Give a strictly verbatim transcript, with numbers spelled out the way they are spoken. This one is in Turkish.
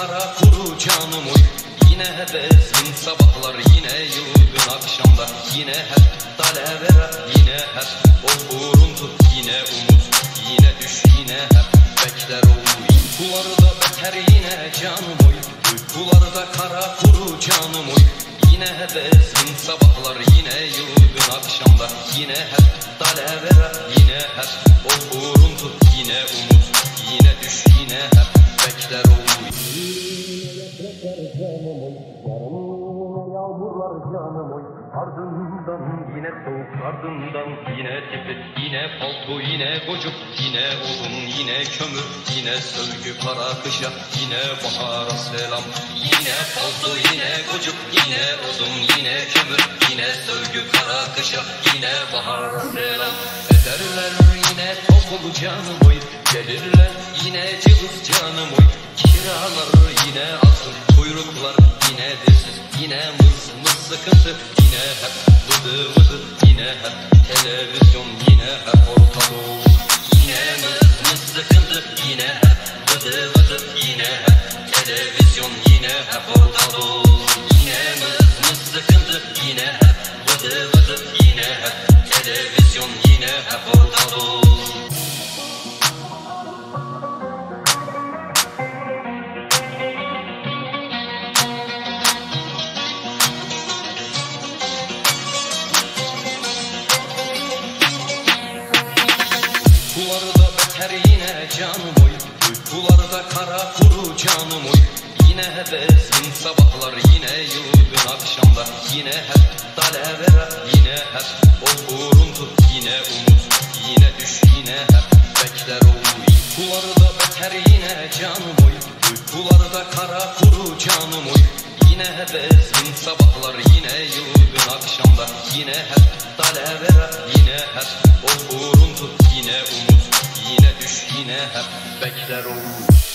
kara kuru canım oy. Yine hevesin sabahlar, yine yılgın akşamlar, yine hep dalavera, yine hep o uğruntu, yine umut, yine düş, yine hep bekler oy. Uykularda beter yine canım oy, uykularda kara kuru canım oy. Yine hevesin sabahlar, yine yılgın akşamlar, yine hep dalavera, yine hep o uğruntu, yine umut, yine düş, yine hep bekler oy. Yağmurlar canım oy, ardından yine soğuk, ardından yine tipi, yine palto, yine gocuk, yine odun, yine kömür, yine sövgü kara kışa, yine bahara selam. Yine palto, yine gocuk, yine odun, yine kömür, yine sövgü kara kışa, yine bahara selam. Ederler yine toplu canım oy, gelirler yine cılız canım oy. Kiralar yine asıl, kuyruklar yine desiz, yine mız mız sıkıntı, yine hep vıdı vıdı, yine hep televizyon, yine hep ortalığı. Yine mız mız sıkıntı, yine hep vıdı vıdı, yine hep televizyon, yine hep ortalığı. Yine mız mız sıkıntı, yine hep vıdı vıdı, yine hep televizyon, yine hep ortalığı. Uykularda beter yine canım oy, uykularda kara kuru canım oy. Yine hevesin sabahlar, yine yılgın akşamlar, yine hep dalavera, yine hep o uğruntu, yine umut, yine düş, yine hep bekler oy. Uykularda beter yine canım oy, uykularda kara kuru canım oy. Yine hevesin sabahlar, yine yılgın akşamlar, yine hep dalavera, yine hep o uğruntu, yine umut, yine düş, yine hep bekler oy.